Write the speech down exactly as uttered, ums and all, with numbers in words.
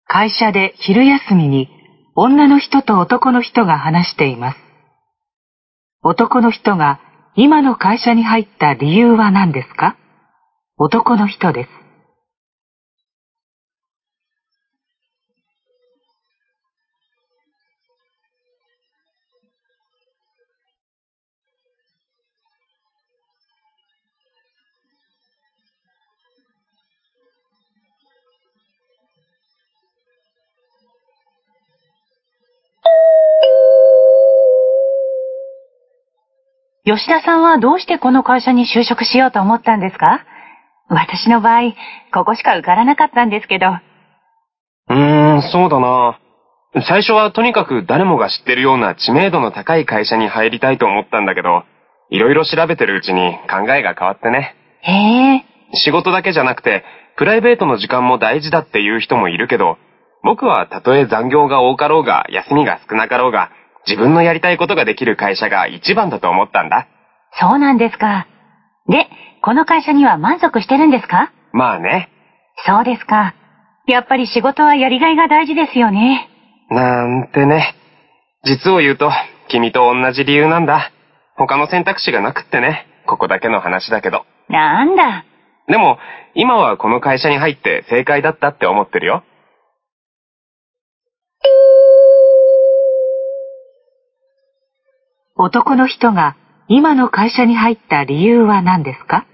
会社で昼休みに女の人と男の人が話しています。男の人が今の会社に入った理由は何ですか？男の人です。 吉田さんはどうしてこの会社に就職しようと思ったんですか？私の場合、ここしか受からなかったんですけど。 うーん、そうだな。最初はとにかく誰もが知ってるような知名度の高い会社に入りたいと思ったんだけど、いろいろ調べてるうちに考えが変わってね。 へえ。 仕事だけじゃなくて、プライベートの時間も大事だっていう人もいるけど、僕はたとえ残業が多かろうが休みが少なかろうが、自分のやりたいことができる会社が一番だと思ったんだ。 そうなんですか。で、この会社には満足してるんですか？ まあね。 そうですか。やっぱり仕事はやりがいが大事ですよね。 なんてね。実を言うと、君と同じ理由なんだ。他の選択肢がなくってね。ここだけの話だけど。 なんだ。 でも、今はこの会社に入って正解だったって思ってるよ。 男の人が今の会社に入った理由は何ですか？